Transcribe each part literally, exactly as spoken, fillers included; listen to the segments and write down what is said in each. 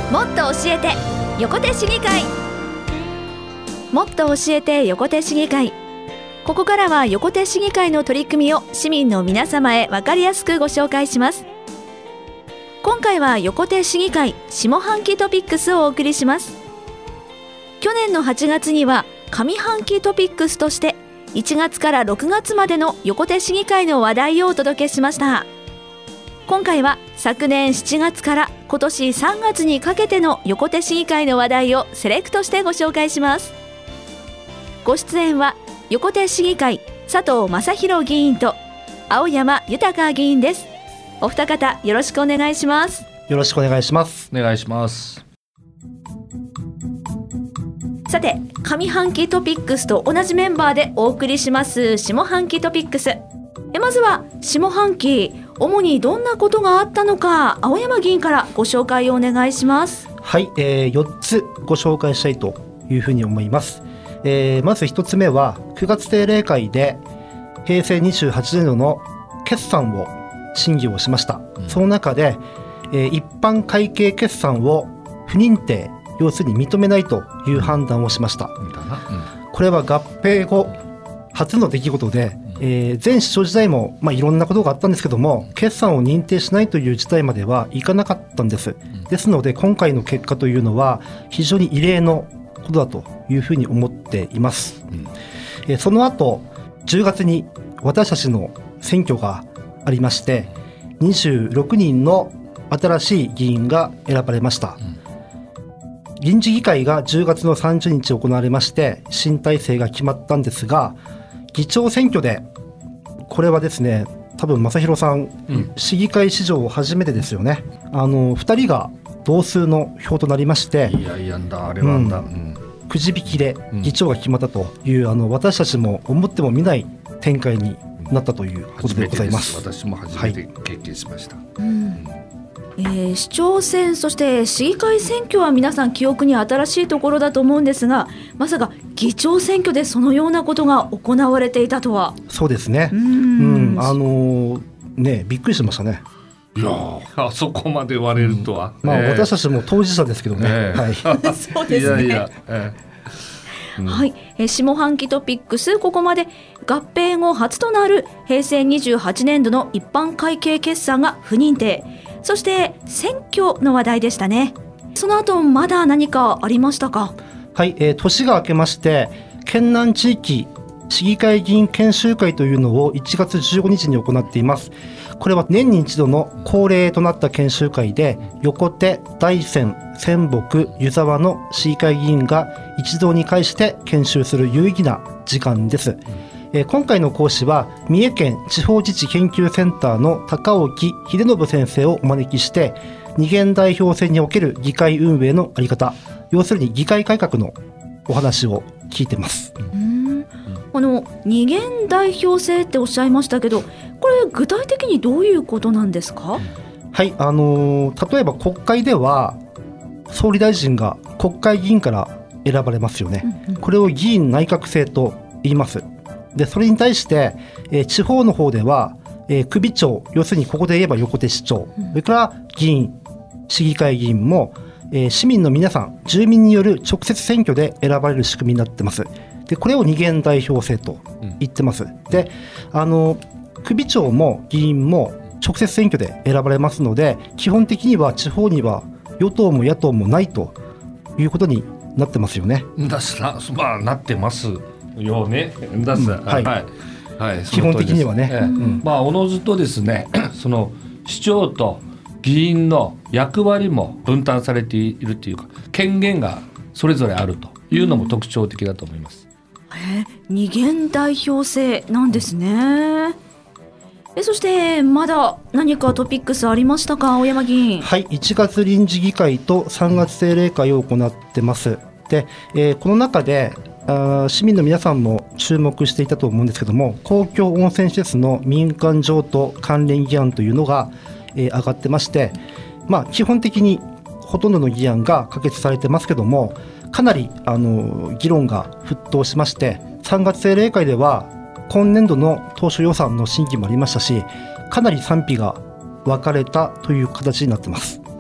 もっと教えて横手市議会。もっと教えて横手市議会。ここからは横手市議会の取り組みを市民の皆様へ分かりやすくご紹介します。今回は横手市議会下半期トピックスをお送りします。去年のはちがつには上半期トピックスとしていちがつからろくがつまでの横手市議会の話題をお届けしました。今回は昨年しちがつから今年さんがつにかけての横手市議会の話題をセレクトしてご紹介します。ご出演は横手市議会佐藤正弘議員と青山豊議員です。お二方よろしくお願いします。 よろしくお願いします。 お願いします。 さて、上半期トピックスと同じメンバーでお送りします下半期トピックス。えまずは下半期主にどんなことがあったのか、青山議員からご紹介をお願いします。 はい、えー、よっつご紹介したいというふうに思います。えー、まずひとつめはくがつ定例会でへいせいにじゅうはちねんどの決算を審議をしました。うん、その中で、えー、一般会計決算を不認定、要するに認めないという判断をしました。うんうん、これは合併後初の出来事で、えー、前市長時代も、まあ、いろんなことがあったんですけども、決算を認定しないという事態まではいかなかったんです。ですので今回の結果というのは非常に異例のことだというふうに思っています。うんえー、その後じゅうがつに私たちの選挙がありまして、にじゅうろくにんの新しい議員が選ばれました。うん、臨時議会がじゅうがつのさんじゅうにち行われまして新体制が決まったんですが、議長選挙でこれはですね、多分正弘さん、うん、市議会史上初めてですよね。あのふたりが同数の票となりまして、 いやいやんだあれはんだ、うん、 くじ引きで議長が決まったという、うん、あの私たちも思ってもみない展開になったということでございます。 私も初めて経験しました。はい。 うんえー、市長選そして市議会選挙は皆さん記憶に新しいところだと思うんですが、まさか議長選挙でそのようなことが行われていたとは。 そうですね。うん、うん、あのー、ねびっくりしましたね。 いやあそこまで割れるとは、 うんまあ、私たちも当事者ですけどね、えーはい、そうですね。いやいや、えーうんはいえー、下半期トピックス、ここまで合併後初となるへいせいにじゅうはちねんどの一般会計決算が不認定、そして選挙の話題でしたね。その後まだ何かありましたか？ はい、えー、年が明けまして県南地域市議会議員研修会というのをいちがつじゅうごにちに行っています。これは年に一度の恒例となった研修会で、横手、大山、仙北、湯沢の市議会議員が一堂に会して研修する有意義な時間です。うんえー、今回の講師は三重県地方自治研究センターの高沖秀信先生をお招きして、二元代表制における議会運営のあり方、要するに議会改革のお話を聞いてます。 うんあの二元代表制っておっしゃいましたけど、これ具体的にどういうことなんですか？ はい、あのー、例えば国会では総理大臣が国会議員から選ばれますよね。うんうん、これを議員内閣制と言います。でそれに対して、えー、地方の方では、えー、首長、要するにここで言えば横手市長、うん、それから議員、市議会議員も、えー、市民の皆さん、住民による直接選挙で選ばれる仕組みになってます。でこれを二元代表制と言ってます。うん、であの首長も議員も直接選挙で選ばれますので、基本的には地方には与党も野党もないということになってますよね。 だすな、まあ、なってますよね。だす、うん、はいはいはい、 基本的にはね、 ええうんまあ、おのずとですねその市長と議員の役割も分担されているというか、権限がそれぞれあるというのも特徴的だと思います。 えー、二元代表制なんですね。えそしてまだ何かトピックスありましたか、青山議員？ はい、いちがつ臨時議会とさんがつ定例会を行ってます。で、えー、この中であ市民の皆さんも注目していたと思うんですけども、公共温泉施設の民間譲渡関連議案というのが、えー、上がってまして、まあ、基本的にほとんどの議案が可決されてますけども、かなりあの議論が沸騰しまして、さんがつ定例会では今年度の当初予算の審議もありましたし、かなり賛否が分かれたという形になっています。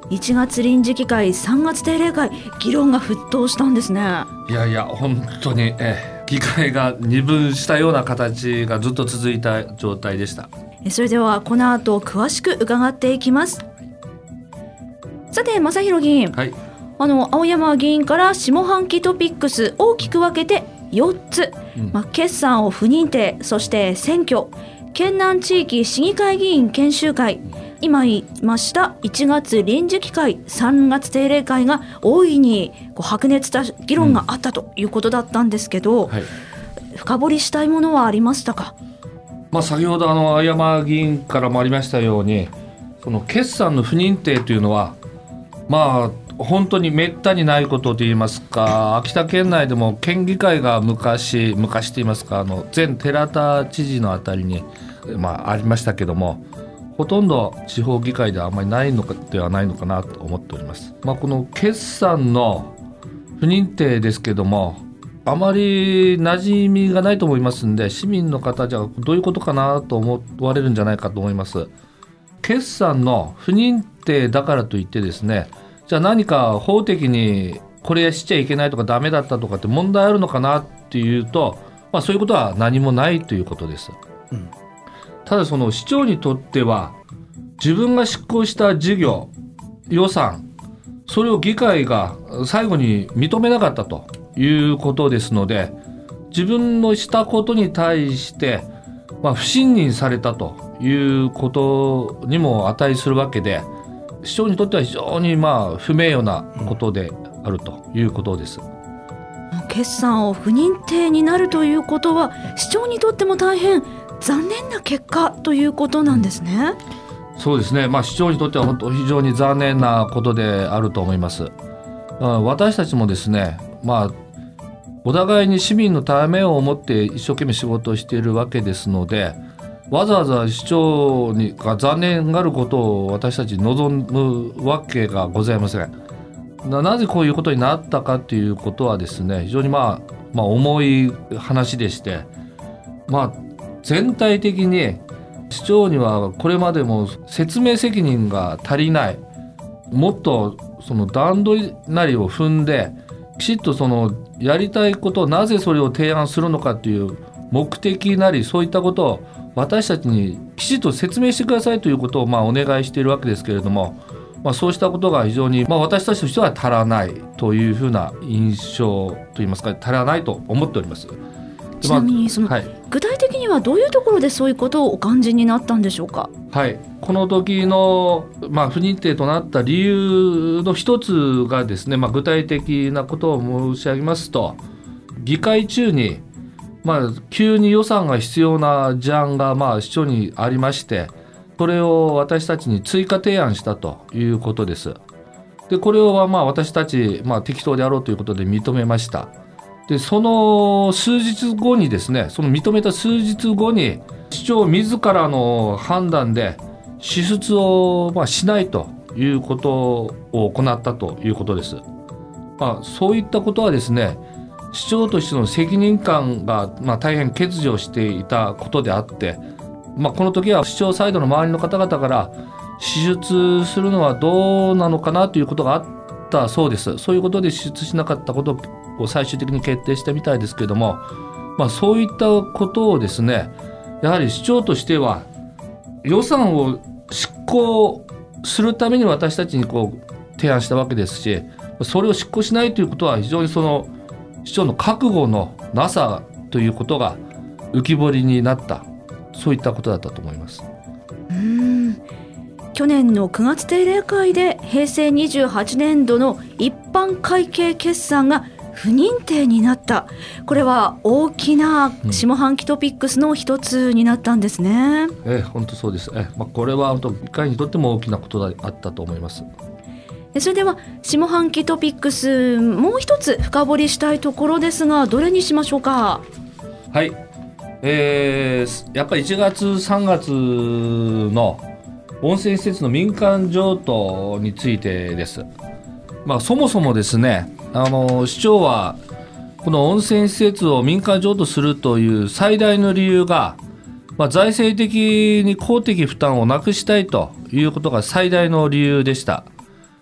いちがつ臨時議会、さんがつ定例会、議論が沸騰したんですね。 いやいや本当に、え議会が二分したような形がずっと続いた状態でした。 それではこの後詳しく伺っていきます。さて正弘議員、 はい、 あの青山議員から下半期トピックス大きく分けてよっつ、うんまあ、決算を不認定、そして選挙、県南地域市議会議員研修会、今言いましたいちがつ臨時議会、さんがつ定例会が大いにこう白熱した議論があったということだったんですけど、うんはい、深掘りしたいものはありましたか？ まあ、先ほどあの青山議員からもありましたように、その決算の不認定というのはまあ本当にめったにないことといいますか、秋田県内でも県議会が昔昔といいますか、あの前寺田知事のあたりに、まあ、ありましたけども、ほとんど地方議会ではあまりないのかではないのかなと思っております。まあ、この決算の不認定ですけども、あまり馴染みがないと思いますんで、市民の方じゃどういうことかなと思われるんじゃないかと思います。決算の不認定だからといってですね、じゃあ何か法的にこれしちゃいけないとかダメだったとかって問題あるのかなっていうと、まあ、そういうことは何もないということです、うん、ただその市長にとっては自分が執行した事業予算、それを議会が最後に認めなかったということですので、自分のしたことに対して、まあ、不信任されたということにも値するわけで、市長にとっては非常にまあ不名誉なことであるということです、うん、 決算を不認定になるということは市長にとっても大変残念な結果ということなんですね、 うん、そうですね、まあ、市長にとっては本当非常に残念なことであると思います。私たちもですね、まあ、お互いに市民のためを思って一生懸命仕事をしているわけですので、わざわざ市長にが残念がることを私たち望むわけがございません。 な, なぜこういうことになったかということはですね、非常に、まあ、まあ重い話でして、まあ、全体的に市長にはこれまでも説明責任が足りない、もっとその段取りなりを踏んできちっとそのやりたいことを、なぜそれを提案するのかという目的なり、そういったことを私たちにきちっと説明してくださいということをまあお願いしているわけですけれども、まあ、そうしたことが非常にまあ私たちとしては足らないというふうな印象といいますか、足らないと思っております。 ちなみにその、はい、具体的にはどういうところでそういうことをお感じになったんでしょうか？ はい、この時の、まあ、不認定となった理由の一つがですね、まあ、具体的なことを申し上げますと、議会中にまあ、急に予算が必要な事案がまあ市長にありまして、それを私たちに追加提案したということです。でこれはまあ私たち、まあ、適当であろうということで認めました。でその数日後にですね、その認めた数日後に市長自らの判断で支出をまあしないということを行ったということです。まあ、そういったことはですね、市長としての責任感が、まあ、大変欠如していたことであって、まあ、この時は市長サイドの周りの方々から支出するのはどうなのかなということがあったそうです。そういうことで支出しなかったことを最終的に決定したみたいですけれども、まあ、そういったことをですね、やはり市長としては予算を執行するために私たちにこう提案したわけですし、それを執行しないということは非常にその市長の覚悟のなさということが浮き彫りになった、そういったことだったと思います。 うーん、去年のくがつ定例会でへいせいにじゅうはちねんどの一般会計決算が不認定になった。これは大きな下半期トピックスの一つになったんですね、 うん、え本当そうです。え、まあ、これは本当議会にとっても大きなことであったと思います。 それでは下半期トピックス、もう一つ深掘りしたいところですが、どれにしましょうか？ はい、えー、やっぱりいちがつさんがつの温泉施設の民間譲渡についてです。まあ、そもそもですね、あの市長はこの温泉施設を民間譲渡するという最大の理由が、まあ、財政的に公的負担をなくしたいということが最大の理由でした。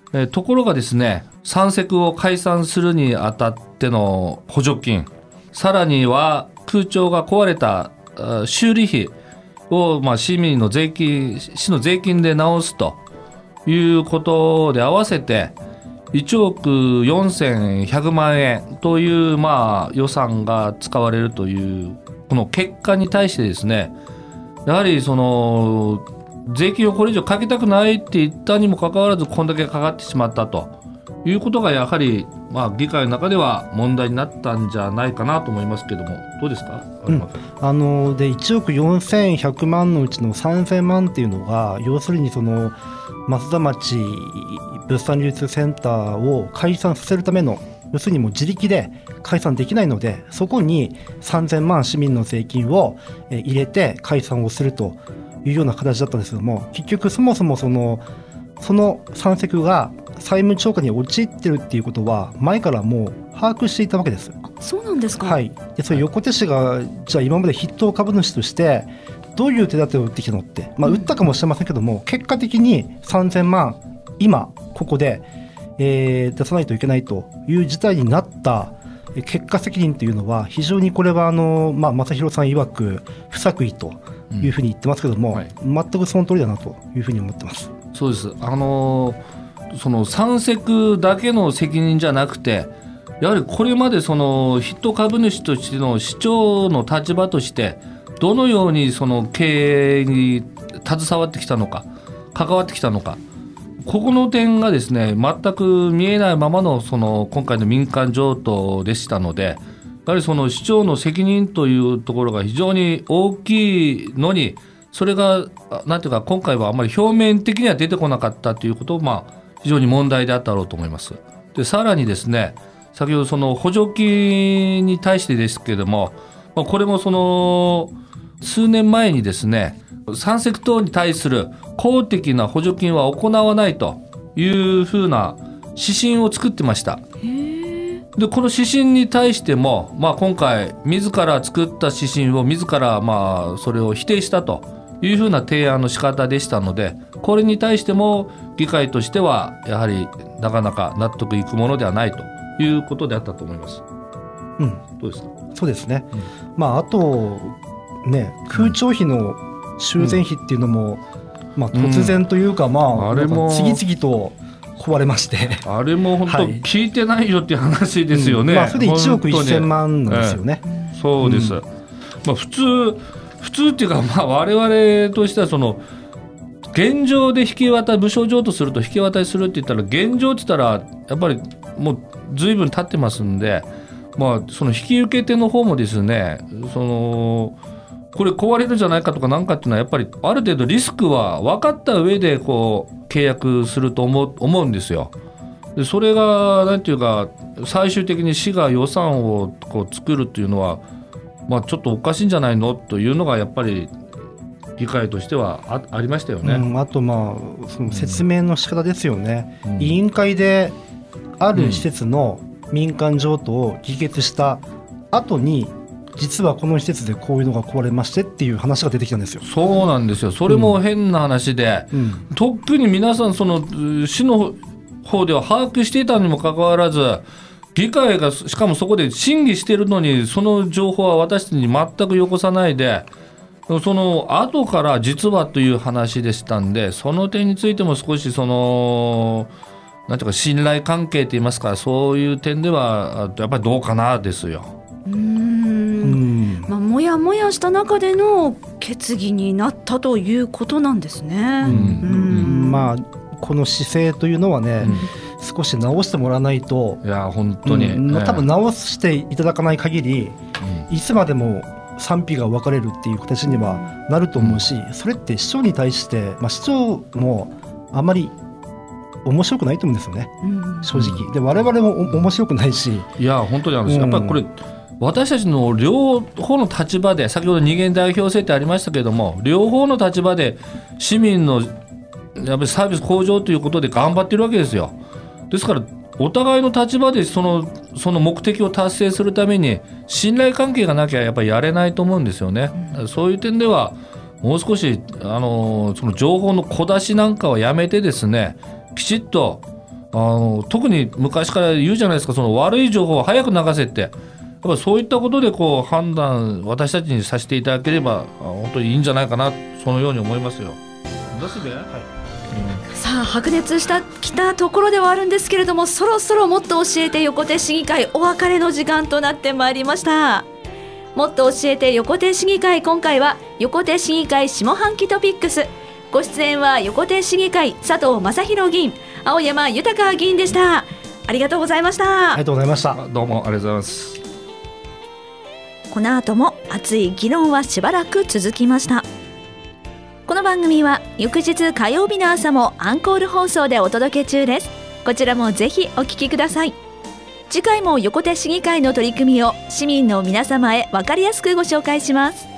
えー、ところがですね、山積を解散するにあたっての補助金、さらには空調が壊れた修理費を、まあ、市民の税金、市の税金で直すということで合わせていちおくよんせんひゃくまんえんという、まあ、予算が使われるというこの結果に対してですね、やはりその税金をこれ以上かけたくないって言ったにもかかわらずこんだけかかってしまったということがやはり、まあ、議会の中では問題になったんじゃないかなと思いますけども、どうですか？ うん、あのでいちおくよんせんひゃくまんのうちのさんぜんまんっていうのが要するにその増田町物産流通センターを解散させるための、要するにもう自力で解散できないので、そこにさんぜんまん市民の税金を入れて解散をするというような形だったんですけども、結局そもそもそのその山積が債務超過に陥ってるっていうことは前からもう把握していたわけです。 あ、そうなんですか。 はい。でそれ横手市がじゃあ今まで筆頭株主としてどういう手立てを打ってきたのって、まあ、打ったかもしれませんけども、うん、結果的にさんぜんまん今ここで、えー、出さないといけないという事態になった結果責任というのは非常にこれはあの、まあ、正弘さん曰く不作為というふうに言ってますけども、うん、はい、全くその通りだなというふうに思ってます。 そうです。あのその山積だけの責任じゃなくて、やはりこれまでその筆頭株主としての市長の立場としてどのようにその経営に携わってきたのか、関わってきたのか、ここの点がですね全く見えないままのその今回の民間譲渡でしたので、やはりその市長の責任というところが非常に大きいのに、それがなんていうか今回はあまり表面的には出てこなかったということを、まあ非常に問題であったろうと思います。でさらにですね、先ほどその補助金に対してですけれども、これもその数年前にですね、山積等に対する公的な補助金は行わないというふうな指針を作ってました。でこの指針に対しても、まあ、今回自ら作った指針を自らまあそれを否定したというふうな提案の仕方でしたので、これに対しても議会としてはやはりなかなか納得いくものではないということであったと思います。 うん、 どうですか？ そうですね、うん、まああとね、空調費の修繕費っていうのも、うん、まあ、突然というか、うん、まあ、あれも次々と壊れまして、 あれも本当聞いてないよっていう話ですよね、 うん、まあ、それでいちおくせんまんなんですよね、 ええ、そうです、うん、まあ、普通普通っていうか、まあ、我々としてはその現状で引き渡り、無償譲渡すると引き渡りするって言ったら、現状って言ったらやっぱりもう随分経ってますんで、まあ、その引き受け手の方もですね、そのこれ壊れるんじゃないかとかなんかっていうのはやっぱりある程度リスクは分かった上でこう契約すると思う、思うんですよ。でそれがなんていうか最終的に市が予算をこう作るっていうのは、まあ、ちょっとおかしいんじゃないのというのがやっぱり議会としては あ, ありましたよね、 うん、あとまあその説明の仕方ですよね、うん、委員会である施設の民間譲渡を議決した後に、実はこの施設でこういうのが壊れましてっていう話が出てきたんですよ。 そうなんですよ。それも変な話で、うん、とっくに皆さんその市の方では把握していたにもかかわらず、議会がしかもそこで審議しているのにその情報は私たちに全くよこさないで、その後から実はという話でしたんで、その点についても少しそのなんていうか信頼関係といいますか、そういう点ではやっぱりどうかなですよ。 うーん、まあ、もやもやした中での決議になったということなんですね。うん、 うん、まあこの姿勢というのはね、うん、少し直してもらわないと、 いや本当に、うん、 多分直していただかない限り、うん、いつまでも賛否が分かれるっていう形にはなると思うし、うん、それって市長に対して、まあ、市長もあまり面白くないと思うんですよね、うん、正直で我々も面白くないし、 いや本当にあるんです、うん、やっぱりこれ私たちの両方の立場で、先ほど二元代表制ってありましたけれども、両方の立場で市民のやっぱりサービス向上ということで頑張ってるわけですよ。ですからお互いの立場でその、その目的を達成するために信頼関係がなきゃやっぱりやれないと思うんですよね、うん、そういう点ではもう少しあのその情報の小出しなんかはやめてですね、きちっとあの特に昔から言うじゃないですか、その悪い情報を早く流せって、やっぱそういったことでこう判断私たちにさせていただければ本当にいいんじゃないかな、そのように思いますよ。ですね、はい、 うん、さあ白熱したきたところではあるんですけれども、そろそろもっと教えて横手市議会お別れの時間となってまいりました。もっと教えて横手市議会、今回は横手市議会下半期トピックス、ご出演は横手市議会佐藤正弘議員、青山豊議員でした。ありがとうございました。 ありがとうございました。 どうもありがとうございます。 この後も熱い議論はしばらく続きました。この番組は翌日火曜日の朝もアンコール放送でお届け中です。こちらもぜひお聞きください。次回も横手市議会の取り組みを市民の皆様へ分かりやすくご紹介します。